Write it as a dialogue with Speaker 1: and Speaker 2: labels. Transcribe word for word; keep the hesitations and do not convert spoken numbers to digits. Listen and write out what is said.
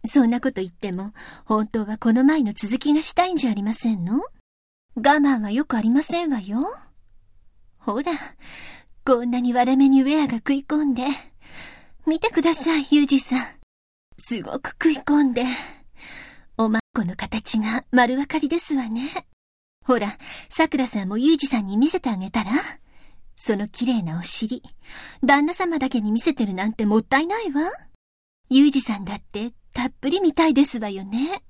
Speaker 1: そんなこと言っても、本当はこの前の続きがしたいんじゃありませんの？我慢はよくありませんわよ。ほら、こんなに割れ目にウェアが食い込んで。見てください、ユージさん。すごく食い込んで。おまっこの形が丸分かりですわね。ほら、さくらさんもユージさんに見せてあげたら？その綺麗なお尻、旦那様だけに見せてるなんてもったいないわ。ユージさんだってたっぷり見たいですわよね。